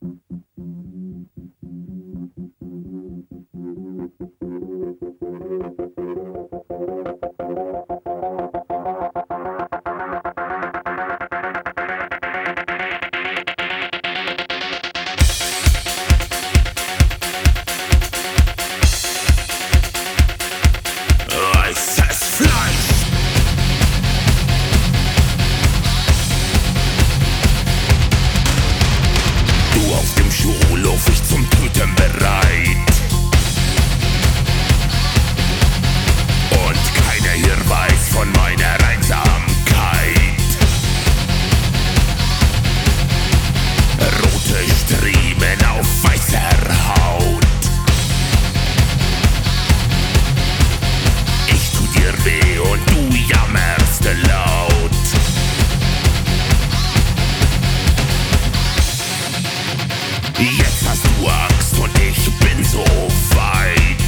Schulhof, ich zum Töten bereit. Und keiner hier weiß von meiner Einsamkeit. Rote Striemen auf weißer Haut. Ich tu dir weh und du jammerst laut. Jetzt hast du Angst und ich bin so weit.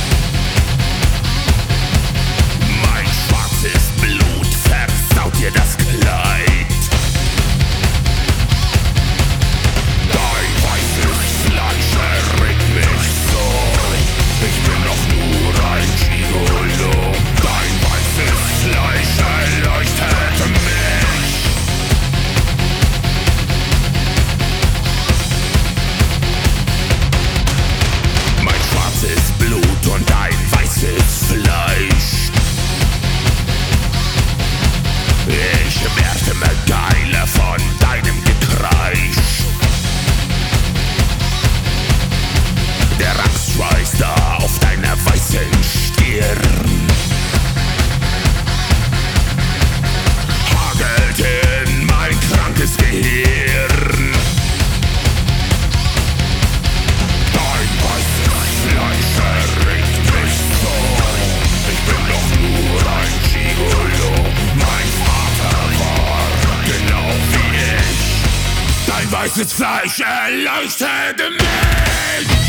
Mein schwarzes Blut versaut dir das Kleid. Dein weißes Fleisch erregt mich so. Ich bin doch nur ein Gigolo. Dein weißes Fleisch erleuchtet mich. Blut und ein weißes Fleisch. Ich werde immer geiler von deinem Gekreisch. Der Angstschweiß da auf deiner weißen Stirn hagelt in mein krankes Gehirn. Dein weißes Fleisch erregt mich so. Ich bin doch nur ein Gigolo. Mein Vater war genau wie ich. Dein weißes Fleisch erleuchtet mich.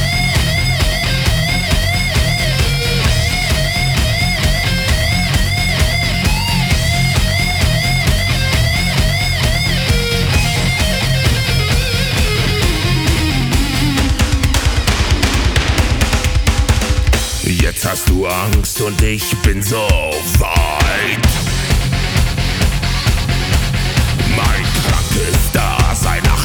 Jetzt hast du Angst und ich bin so weit. Mein krankes Dasein